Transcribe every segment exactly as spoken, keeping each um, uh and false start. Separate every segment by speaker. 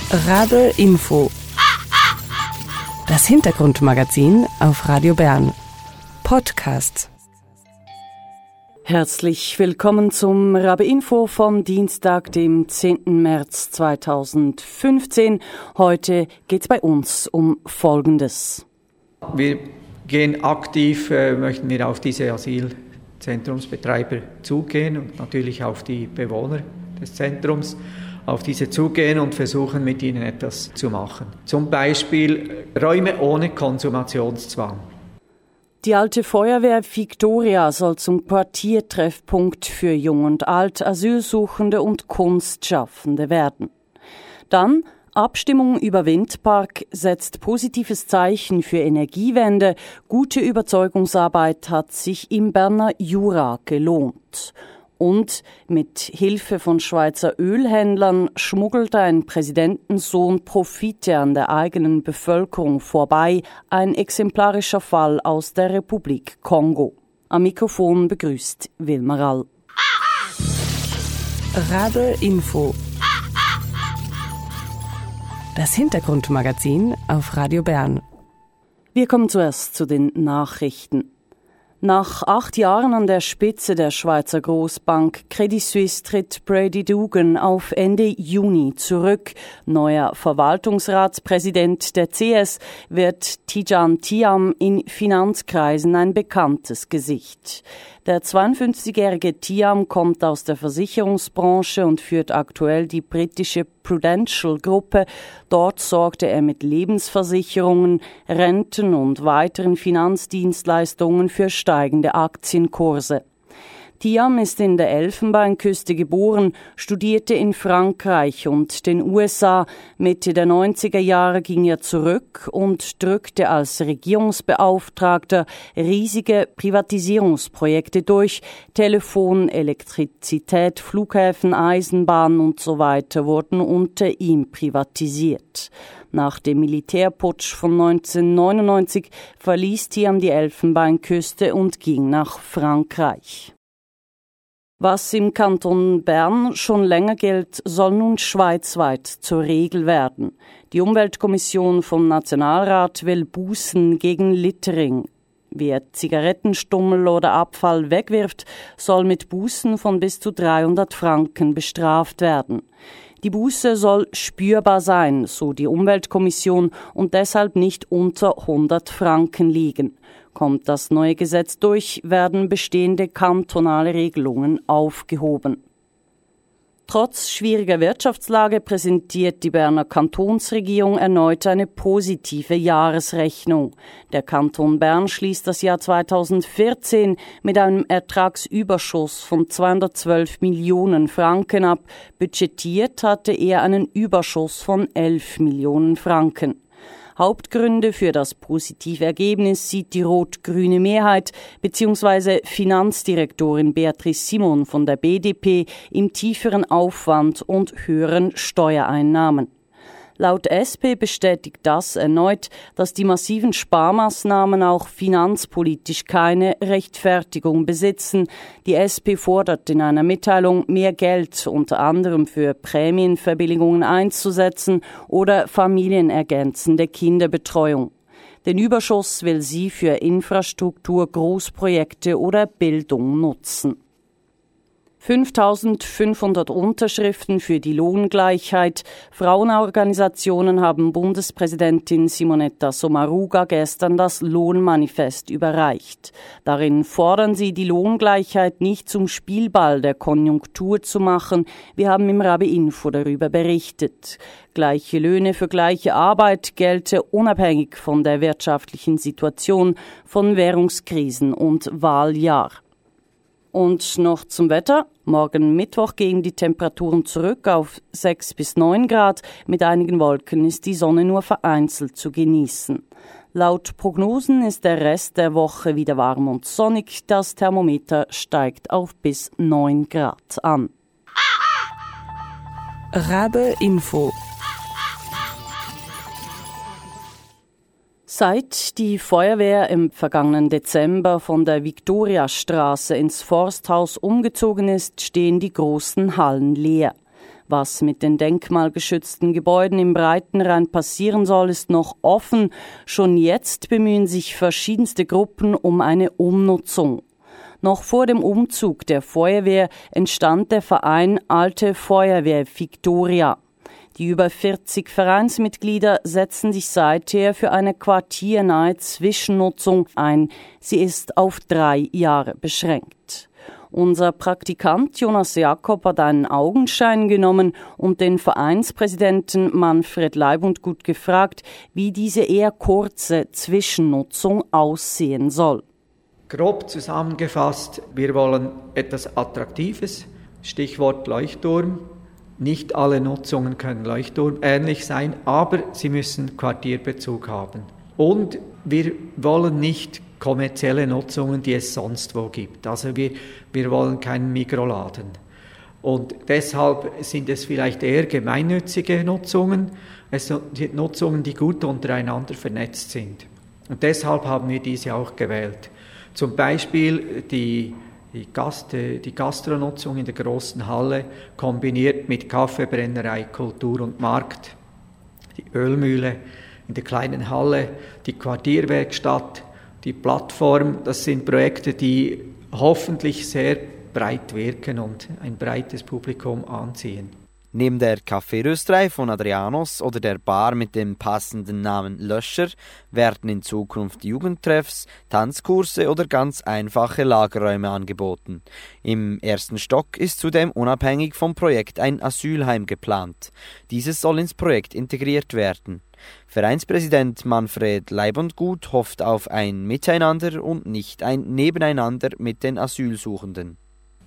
Speaker 1: Rabe Info. Das Hintergrundmagazin auf Radio Bern. Podcast. Herzlich willkommen zum Rabe Info vom Dienstag, dem zehnten März zweitausendfünfzehn. Heute geht's bei uns um Folgendes.
Speaker 2: Wir gehen aktiv, äh, möchten wir auf diese Asylzentrumsbetreiber zugehen und natürlich auf die Bewohner des Zentrums, auf diese zugehen und versuchen, mit ihnen etwas zu machen. Zum Beispiel Räume ohne Konsumationszwang.
Speaker 1: Die Alte Feuerwehr Victoria soll zum Quartiertreffpunkt für Jung und Alt, Asylsuchende und Kunstschaffende werden. Dann Abstimmung über Windpark setzt positives Zeichen für Energiewende. Gute Überzeugungsarbeit hat sich im Berner Jura gelohnt. Und mit Hilfe von Schweizer Ölhändlern schmuggelt ein Präsidentensohn Profite an der eigenen Bevölkerung vorbei. Ein exemplarischer Fall aus der Republik Kongo. Am Mikrofon begrüßt Wilma Rall. Rabe Info. Das Hintergrundmagazin auf Radio Bern. Wir kommen zuerst zu den Nachrichten. Nach acht Jahren an der Spitze der Schweizer Großbank Credit Suisse tritt Brady Dougan auf Ende Juni zurück. Neuer Verwaltungsratspräsident der C S wird Tidjane Thiam in Finanzkreisen ein bekanntes Gesicht. Der zweiundfünfzigjährige Thiam kommt aus der Versicherungsbranche und führt aktuell die britische Prudential-Gruppe. Dort sorgte er mit Lebensversicherungen, Renten und weiteren Finanzdienstleistungen für steigende Aktienkurse. Thiam ist in der Elfenbeinküste geboren, studierte in Frankreich und den U S A. Mitte der neunziger Jahre ging er zurück und drückte als Regierungsbeauftragter riesige Privatisierungsprojekte durch. Telefon, Elektrizität, Flughäfen, Eisenbahnen und so weiter wurden unter ihm privatisiert. Nach dem Militärputsch von neunzehnhundertneunundneunzig verließ Thiam die Elfenbeinküste und ging nach Frankreich. Was im Kanton Bern schon länger gilt, soll nun schweizweit zur Regel werden. Die Umweltkommission vom Nationalrat will Bussen gegen Littering. Wer Zigarettenstummel oder Abfall wegwirft, soll mit Bussen von bis zu dreihundert Franken bestraft werden. Die Buße soll spürbar sein, so die Umweltkommission, und deshalb nicht unter hundert Franken liegen. Kommt das neue Gesetz durch, werden bestehende kantonale Regelungen aufgehoben. Trotz schwieriger Wirtschaftslage präsentiert die Berner Kantonsregierung erneut eine positive Jahresrechnung. Der Kanton Bern schließt das Jahr zweitausendvierzehn mit einem Ertragsüberschuss von zweihundertzwölf Millionen Franken ab. Budgetiert hatte er einen Überschuss von elf Millionen Franken. Hauptgründe für das positive Ergebnis sieht die rot-grüne Mehrheit bzw. Finanzdirektorin Beatrice Simon von der B D P im tieferen Aufwand und höheren Steuereinnahmen. Laut S P bestätigt das erneut, dass die massiven Sparmaßnahmen auch finanzpolitisch keine Rechtfertigung besitzen. Die S P fordert in einer Mitteilung, mehr Geld unter anderem für Prämienverbilligungen einzusetzen oder familienergänzende Kinderbetreuung. Den Überschuss will sie für Infrastruktur, Großprojekte oder Bildung nutzen. fünftausendfünfhundert Unterschriften für die Lohngleichheit. Frauenorganisationen haben Bundespräsidentin Simonetta Sommaruga gestern das Lohnmanifest überreicht. Darin fordern sie, die Lohngleichheit nicht zum Spielball der Konjunktur zu machen. Wir haben im Rabe Info darüber berichtet. Gleiche Löhne für gleiche Arbeit gelte unabhängig von der wirtschaftlichen Situation, von Währungskrisen und Wahljahr. Und noch zum Wetter. Morgen Mittwoch gehen die Temperaturen zurück auf sechs bis neun Grad. Mit einigen Wolken ist die Sonne nur vereinzelt zu genießen. Laut Prognosen ist der Rest der Woche wieder warm und sonnig. Das Thermometer steigt auf bis neun Grad an. Rabe Info. Seit die Feuerwehr im vergangenen Dezember von der Viktoriastraße ins Forsthaus umgezogen ist, stehen die großen Hallen leer. Was mit den denkmalgeschützten Gebäuden im Breitenrhein passieren soll, ist noch offen. Schon jetzt bemühen sich verschiedenste Gruppen um eine Umnutzung. Noch vor dem Umzug der Feuerwehr entstand der Verein Alte Feuerwehr Viktoria. Die über vierzig Vereinsmitglieder setzen sich seither für eine quartiernahe Zwischennutzung ein. Sie ist auf drei Jahre beschränkt. Unser Praktikant Jonas Jakob hat einen Augenschein genommen und den Vereinspräsidenten Manfred Leibundgut gefragt, wie diese eher kurze Zwischennutzung aussehen soll.
Speaker 2: Grob zusammengefasst, wir wollen etwas Attraktives, Stichwort Leuchtturm. Nicht alle Nutzungen können leuchtturmähnlich sein, aber sie müssen Quartierbezug haben. Und wir wollen nicht kommerzielle Nutzungen, die es sonst wo gibt. Also wir, wir wollen keinen Mikroladen. Und deshalb sind es vielleicht eher gemeinnützige Nutzungen, es sind Nutzungen, die gut untereinander vernetzt sind. Und deshalb haben wir diese auch gewählt. Zum Beispiel die Die, Gast, die Gastronutzung in der großen Halle kombiniert mit Kaffeebrennerei, Kultur und Markt, die Ölmühle in der kleinen Halle, die Quartierwerkstatt, die Plattform, das sind Projekte, die hoffentlich sehr breit wirken und ein breites Publikum anziehen.
Speaker 3: Neben der Kaffeerösterei von Adrianos oder der Bar mit dem passenden Namen Löscher werden in Zukunft Jugendtreffs, Tanzkurse oder ganz einfache Lagerräume angeboten. Im ersten Stock ist zudem unabhängig vom Projekt ein Asylheim geplant. Dieses soll ins Projekt integriert werden. Vereinspräsident Manfred Leibundgut hofft auf ein Miteinander und nicht ein Nebeneinander mit den Asylsuchenden.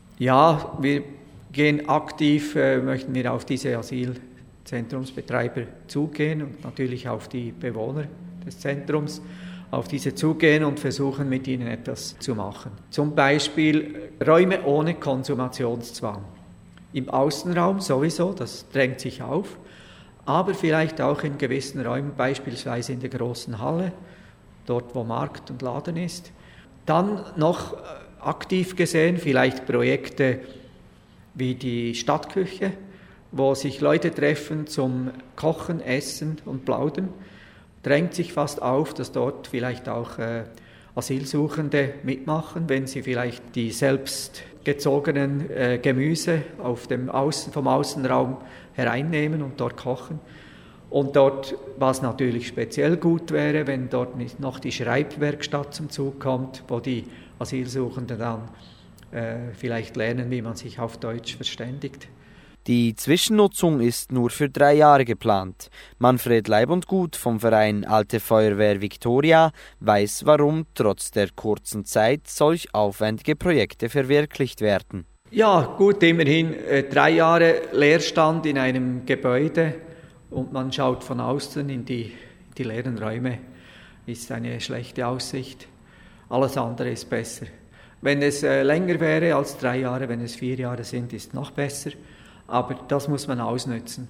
Speaker 2: Ja, wir gehen aktiv, äh, möchten wir auf diese Asylzentrumsbetreiber zugehen und natürlich auf die Bewohner des Zentrums, auf diese zugehen und versuchen, mit ihnen etwas zu machen. Zum Beispiel Räume ohne Konsumationszwang. Im Außenraum sowieso, das drängt sich auf, aber vielleicht auch in gewissen Räumen, beispielsweise in der großen Halle, dort wo Markt und Laden ist. Dann noch aktiv gesehen, vielleicht Projekte wie die Stadtküche, wo sich Leute treffen zum Kochen, Essen und Plaudern, drängt sich fast auf, dass dort vielleicht auch äh, Asylsuchende mitmachen, wenn sie vielleicht die selbst gezogenen äh, Gemüse auf dem Außen, vom Außenraum hereinnehmen und dort kochen. Und dort, was natürlich speziell gut wäre, wenn dort nicht noch die Schreibwerkstatt zum Zug kommt, wo die Asylsuchenden dann äh, vielleicht lernen, wie man sich auf Deutsch verständigt.
Speaker 3: Die Zwischennutzung ist nur für drei Jahre geplant. Manfred Leibundgut vom Verein Alte Feuerwehr Viktoria weiß, warum trotz der kurzen Zeit solch aufwendige Projekte verwirklicht werden.
Speaker 2: Ja, gut, immerhin äh, drei Jahre Leerstand in einem Gebäude und man schaut von außen in die, die leeren Räume, ist eine schlechte Aussicht. Alles andere ist besser. Wenn es äh, länger wäre als drei Jahre, wenn es vier Jahre sind, ist noch besser. Aber das muss man ausnutzen.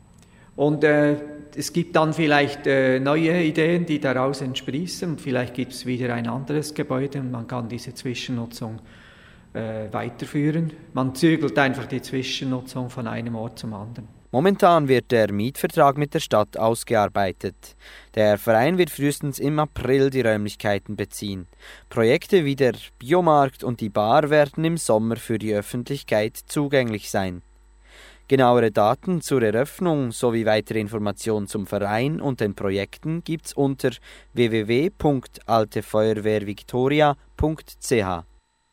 Speaker 2: Und äh, es gibt dann vielleicht äh, neue Ideen, die daraus entsprießen. Und vielleicht gibt es wieder ein anderes Gebäude und man kann diese Zwischennutzung äh, weiterführen. Man zügelt einfach die Zwischennutzung von einem Ort zum anderen.
Speaker 3: Momentan wird der Mietvertrag mit der Stadt ausgearbeitet. Der Verein wird frühestens im April die Räumlichkeiten beziehen. Projekte wie der Biomarkt und die Bar werden im Sommer für die Öffentlichkeit zugänglich sein. Genauere Daten zur Eröffnung sowie weitere Informationen zum Verein und den Projekten gibt's unter w w w punkt alte feuerwehr viktoria punkt c h.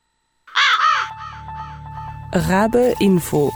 Speaker 1: Rabe Info.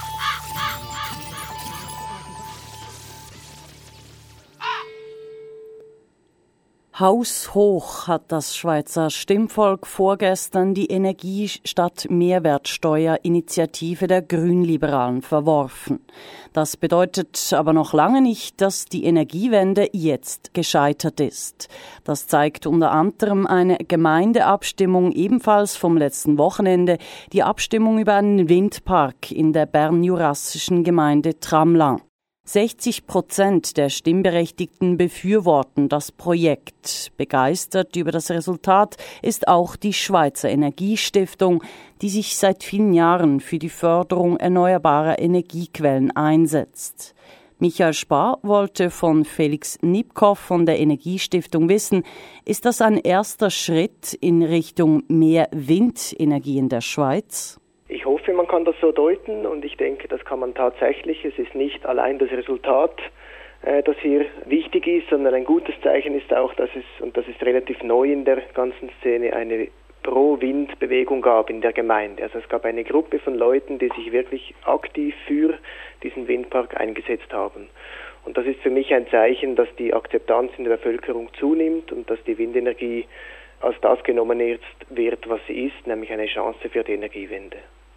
Speaker 1: Haushoch hat das Schweizer Stimmvolk vorgestern die Energie statt Mehrwertsteuer-Initiative der Grünliberalen verworfen. Das bedeutet aber noch lange nicht, dass die Energiewende jetzt gescheitert ist. Das zeigt unter anderem eine Gemeindeabstimmung ebenfalls vom letzten Wochenende, die Abstimmung über einen Windpark in der bernjurassischen Gemeinde Tramelan. sechzig Prozent der Stimmberechtigten befürworten das Projekt. Begeistert über das Resultat ist auch die Schweizer Energiestiftung, die sich seit vielen Jahren für die Förderung erneuerbarer Energiequellen einsetzt. Michael Spar wollte von Felix Nipkow von der Energiestiftung wissen, ist das ein erster Schritt in Richtung mehr Windenergie in der Schweiz?
Speaker 4: Ich hoffe, man kann das so deuten und ich denke, das kann man tatsächlich. Es ist nicht allein das Resultat, äh, das hier wichtig ist, sondern ein gutes Zeichen ist auch, dass es, und das ist relativ neu in der ganzen Szene, eine Pro-Wind-Bewegung gab in der Gemeinde. Also es gab eine Gruppe von Leuten, die sich wirklich aktiv für diesen Windpark eingesetzt haben. Und das ist für mich ein Zeichen, dass die Akzeptanz in der Bevölkerung zunimmt und dass die Windenergie als das genommen wird, was sie ist, nämlich eine Chance für die Energiewende.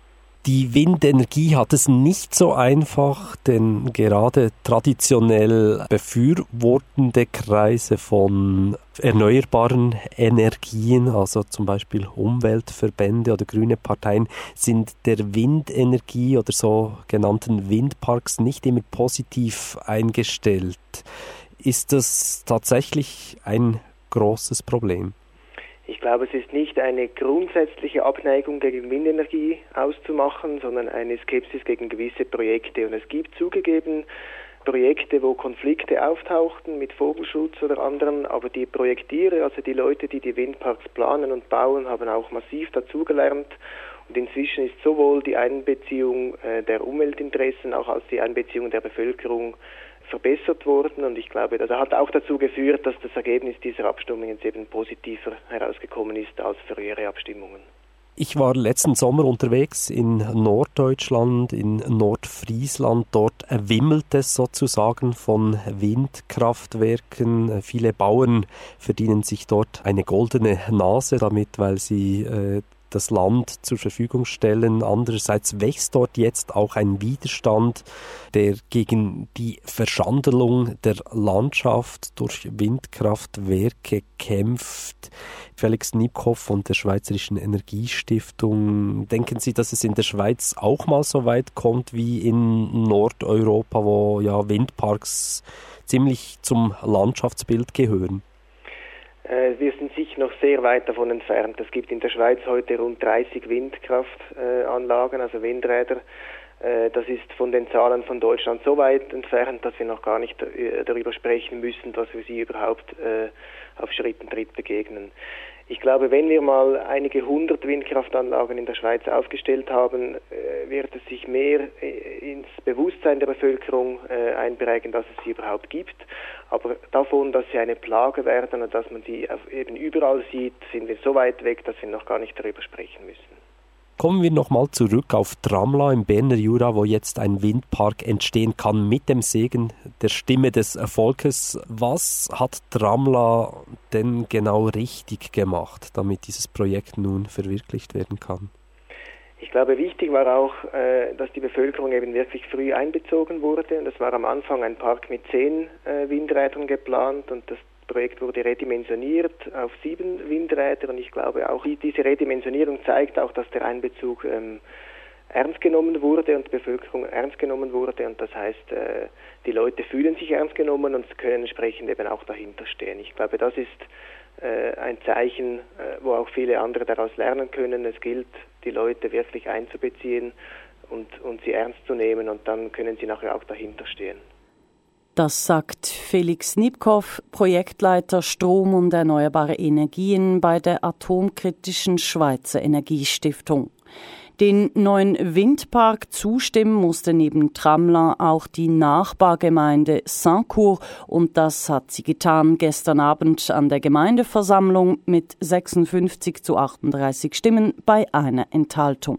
Speaker 5: Die Windenergie hat es nicht so einfach, denn gerade traditionell befürwortende Kreise von erneuerbaren Energien, also zum Beispiel Umweltverbände oder grüne Parteien, sind der Windenergie oder so genannten Windparks nicht immer positiv eingestellt. Ist das tatsächlich ein großes Problem?
Speaker 4: Ich glaube, es ist nicht eine grundsätzliche Abneigung gegen Windenergie auszumachen, sondern eine Skepsis gegen gewisse Projekte. Und es gibt zugegeben Projekte, wo Konflikte auftauchten mit Vogelschutz oder anderen, aber die Projektiere, also die Leute, die die Windparks planen und bauen, haben auch massiv dazugelernt. Und inzwischen ist sowohl die Einbeziehung äh, der Umweltinteressen auch als die Einbeziehung der Bevölkerung verbessert worden und ich glaube, das hat auch dazu geführt, dass das Ergebnis dieser Abstimmung jetzt eben positiver herausgekommen ist als frühere Abstimmungen.
Speaker 5: Ich war letzten Sommer unterwegs in Norddeutschland, in Nordfriesland. Dort wimmelt es sozusagen von Windkraftwerken. Viele Bauern verdienen sich dort eine goldene Nase damit, weil sie äh, das Land zur Verfügung stellen. Andererseits wächst dort jetzt auch ein Widerstand, der gegen die Verschandelung der Landschaft durch Windkraftwerke kämpft. Felix Nipkow von der Schweizerischen Energiestiftung. Denken Sie, dass es in der Schweiz auch mal so weit kommt wie in Nordeuropa, wo ja Windparks ziemlich zum Landschaftsbild gehören?
Speaker 4: Wir sind sicher noch sehr weit davon entfernt. Es gibt in der Schweiz heute rund dreißig Windkraftanlagen, also Windräder. Das ist von den Zahlen von Deutschland so weit entfernt, dass wir noch gar nicht darüber sprechen müssen, dass wir sie überhaupt auf Schritt und Tritt begegnen. Ich glaube, wenn wir mal einige hundert Windkraftanlagen in der Schweiz aufgestellt haben, wird es sich mehr ins Bewusstsein der Bevölkerung einprägen, dass es sie überhaupt gibt. Aber davon, dass sie eine Plage werden und dass man sie eben überall sieht, sind wir so weit weg, dass wir noch gar nicht darüber sprechen müssen.
Speaker 5: Kommen wir nochmal zurück auf Tramla im Berner Jura, wo jetzt ein Windpark entstehen kann mit dem Segen der Stimme des Volkes. Was hat Tramla denn genau richtig gemacht, damit dieses Projekt nun verwirklicht werden kann?
Speaker 4: Ich glaube, wichtig war auch, dass die Bevölkerung eben wirklich früh einbezogen wurde. Und es war am Anfang ein Park mit zehn Windrädern geplant und das Projekt wurde redimensioniert auf sieben Windräder und ich glaube auch diese Redimensionierung zeigt auch, dass der Einbezug ähm, ernst genommen wurde und die Bevölkerung ernst genommen wurde und das heißt, äh, die Leute fühlen sich ernst genommen und können entsprechend eben auch dahinter stehen. Ich glaube, das ist äh, ein Zeichen, äh, wo auch viele andere daraus lernen können. Es gilt, die Leute wirklich einzubeziehen und, und sie ernst zu nehmen und dann können sie nachher auch dahinter stehen.
Speaker 1: Das sagt Felix Nipkow, Projektleiter Strom und erneuerbare Energien bei der atomkritischen Schweizer Energiestiftung. Den neuen Windpark zustimmen musste neben Tramla auch die Nachbargemeinde Saint-Cour und das hat sie getan gestern Abend an der Gemeindeversammlung mit sechsundfünfzig zu achtunddreißig Stimmen bei einer Enthaltung.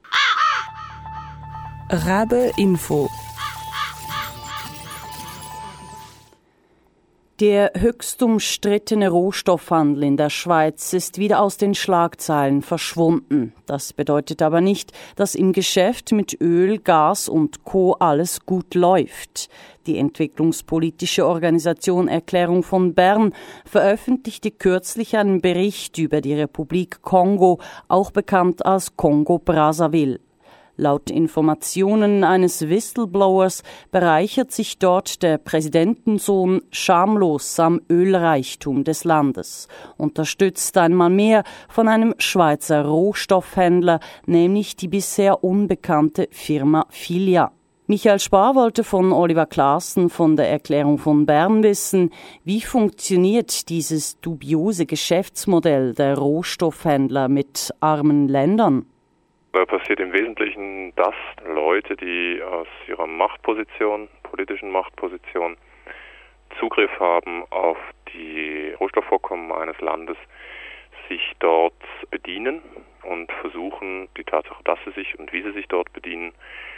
Speaker 1: Rabe Info. Der höchst umstrittene Rohstoffhandel in der Schweiz ist wieder aus den Schlagzeilen verschwunden. Das bedeutet aber nicht, dass im Geschäft mit Öl, Gas und Co. alles gut läuft. Die entwicklungspolitische Organisation Erklärung von Bern veröffentlichte kürzlich einen Bericht über die Republik Kongo, auch bekannt als Kongo-Brazzaville. Laut Informationen eines Whistleblowers bereichert sich dort der Präsidentensohn schamlos am Ölreichtum des Landes, unterstützt einmal mehr von einem Schweizer Rohstoffhändler, nämlich die bisher unbekannte Firma Filia. Michael Spar wollte von Oliver Claassen von der Erklärung von Bern wissen, wie funktioniert dieses dubiose Geschäftsmodell der Rohstoffhändler mit armen Ländern?
Speaker 6: Da passiert im Wesentlichen, dass Leute, die aus ihrer Machtposition, politischen Machtposition, Zugriff haben auf die Rohstoffvorkommen eines Landes, sich dort bedienen und versuchen, die Tatsache, dass sie sich und wie sie sich dort bedienen,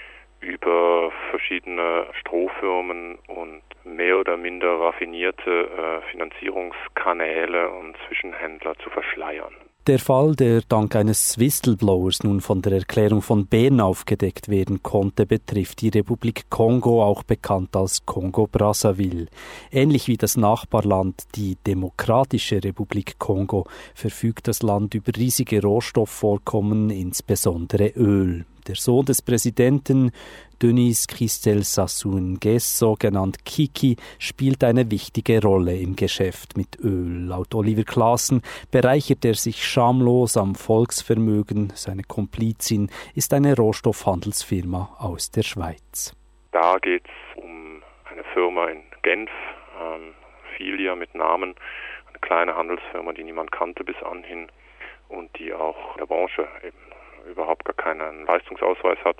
Speaker 6: über verschiedene Strohfirmen und mehr oder minder raffinierte äh, Finanzierungskanäle und Zwischenhändler zu verschleiern.
Speaker 5: Der Fall, der dank eines Whistleblowers nun von der Erklärung von Bern aufgedeckt werden konnte, betrifft die Republik Kongo, auch bekannt als Kongo-Brazzaville. Ähnlich wie das Nachbarland, die Demokratische Republik Kongo, verfügt das Land über riesige Rohstoffvorkommen, insbesondere Öl. Der Sohn des Präsidenten, Denis Christel Sassou Nguesso, genannt Kiki, spielt eine wichtige Rolle im Geschäft mit Öl. Laut Oliver Claassen bereichert er sich schamlos am Volksvermögen. Seine Komplizin ist eine Rohstoffhandelsfirma aus der Schweiz.
Speaker 6: Da geht es um eine Firma in Genf, ähm, Filia mit Namen, eine kleine Handelsfirma, die niemand kannte bis anhin und die auch in der Branche eben überhaupt gar keinen Leistungsausweis hat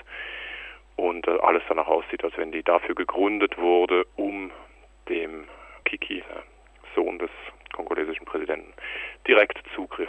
Speaker 6: und äh, alles danach aussieht, als wenn die dafür gegründet wurde, um dem Kiki, äh, Sohn des kongolesischen Präsidenten, direkt Zugriff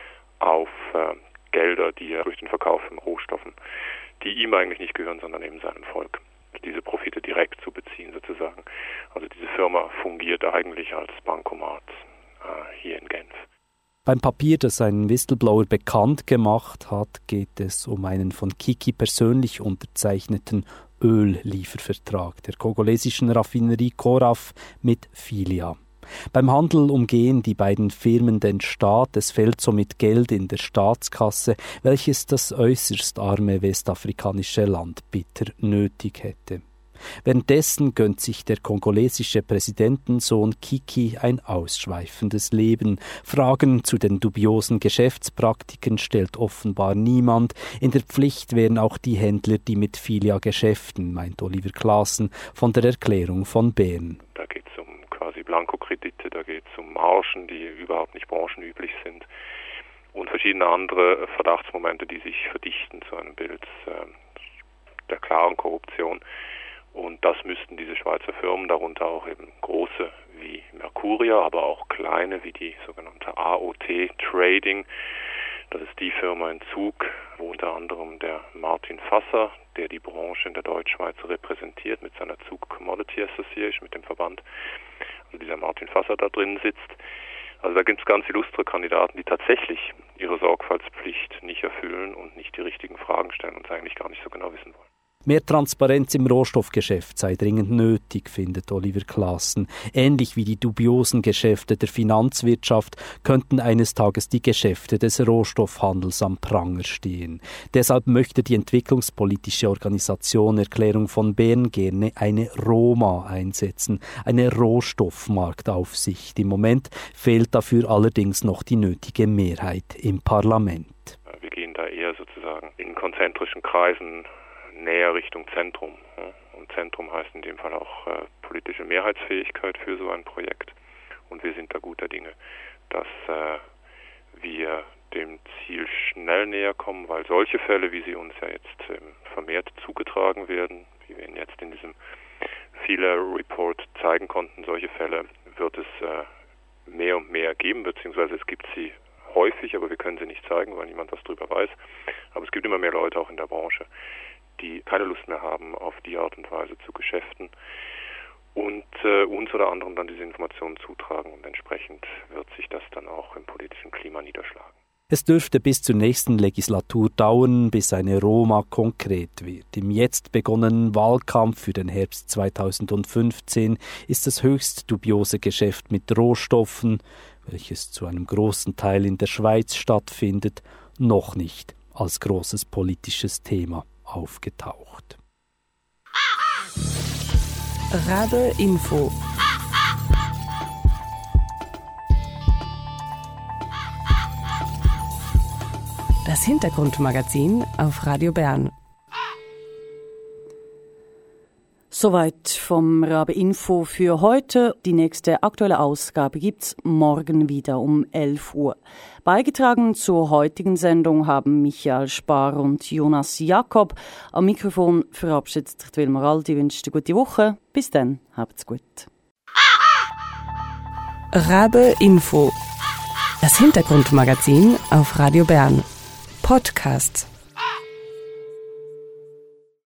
Speaker 6: auf äh, Gelder, die er durch den Verkauf von Rohstoffen, die ihm eigentlich nicht gehören, sondern eben seinem Volk, diese Profite direkt zu beziehen sozusagen. Also diese Firma fungiert eigentlich als Bankomat äh, hier in Genf.
Speaker 5: Beim Papier, das ein Whistleblower bekannt gemacht hat, geht es um einen von Kiki persönlich unterzeichneten Ölliefervertrag der kongolesischen Raffinerie Coraf mit Filia. Beim Handel umgehen die beiden Firmen den Staat, es fehlt somit Geld in der Staatskasse, welches das äußerst arme westafrikanische Land bitter nötig hätte. Währenddessen gönnt sich der kongolesische Präsidentensohn Kiki ein ausschweifendes Leben. Fragen zu den dubiosen Geschäftspraktiken stellt offenbar niemand. In der Pflicht wären auch die Händler, die mit Filia geschäften, meint Oliver Claassen von der Erklärung von Bern.
Speaker 6: Da geht es um quasi Blankokredite, da geht es um Margen, die überhaupt nicht branchenüblich sind und verschiedene andere Verdachtsmomente, die sich verdichten zu einem Bild äh, der klaren Korruption. Und das müssten diese Schweizer Firmen, darunter auch eben große wie Mercuria, aber auch kleine wie die sogenannte A O T Trading. Das ist die Firma in Zug, wo unter anderem der Martin Fasser, der die Branche in der Deutschschweiz repräsentiert mit seiner Zug Commodity Association, mit dem Verband, also dieser Martin Fasser da drin sitzt. Also da gibt es ganz illustre Kandidaten, die tatsächlich ihre Sorgfaltspflicht nicht erfüllen und nicht die richtigen Fragen stellen und es eigentlich gar nicht so genau wissen wollen.
Speaker 5: Mehr Transparenz im Rohstoffgeschäft sei dringend nötig, findet Oliver Claassen. Ähnlich wie die dubiosen Geschäfte der Finanzwirtschaft könnten eines Tages die Geschäfte des Rohstoffhandels am Pranger stehen. Deshalb möchte die entwicklungspolitische Organisation Erklärung von Bern gerne eine ROMA einsetzen, eine Rohstoffmarktaufsicht. Im Moment fehlt dafür allerdings noch die nötige Mehrheit im Parlament.
Speaker 6: Wir gehen da eher sozusagen in konzentrischen Kreisen näher Richtung Zentrum. Und Zentrum heißt in dem Fall auch äh, politische Mehrheitsfähigkeit für so ein Projekt. Und wir sind da guter Dinge, dass äh, wir dem Ziel schnell näher kommen, weil solche Fälle, wie sie uns ja jetzt ähm, vermehrt zugetragen werden, wie wir ihn jetzt in diesem Fehler-Report zeigen konnten, solche Fälle wird es äh, mehr und mehr geben, beziehungsweise es gibt sie häufig, aber wir können sie nicht zeigen, weil niemand was drüber weiß. Aber es gibt immer mehr Leute auch in der Branche, die keine Lust mehr haben, auf die Art und Weise zu geschäften und äh, uns oder anderen dann diese Informationen zutragen und entsprechend wird sich das dann auch im politischen Klima niederschlagen.
Speaker 5: Es dürfte bis zur nächsten Legislatur dauern, bis eine Roma konkret wird. Im jetzt begonnenen Wahlkampf für den Herbst zweitausendfünfzehn ist das höchst dubiose Geschäft mit Rohstoffen, welches zu einem großen Teil in der Schweiz stattfindet, noch nicht als großes politisches Thema aufgetaucht.
Speaker 1: Rabe Info. Das Hintergrundmagazin auf Radio Bern. Soweit vom Rabe Info für heute. Die nächste aktuelle Ausgabe gibt's morgen wieder um elf Uhr. Beigetragen zur heutigen Sendung haben Michael Spar und Jonas Jakob. Am Mikrofon verabschiedet sich Wilmar Aldi. Ich wünsche eine gute Woche. Bis dann, habt's gut. Rabe Info. Das Hintergrundmagazin auf Radio Bern. Podcasts.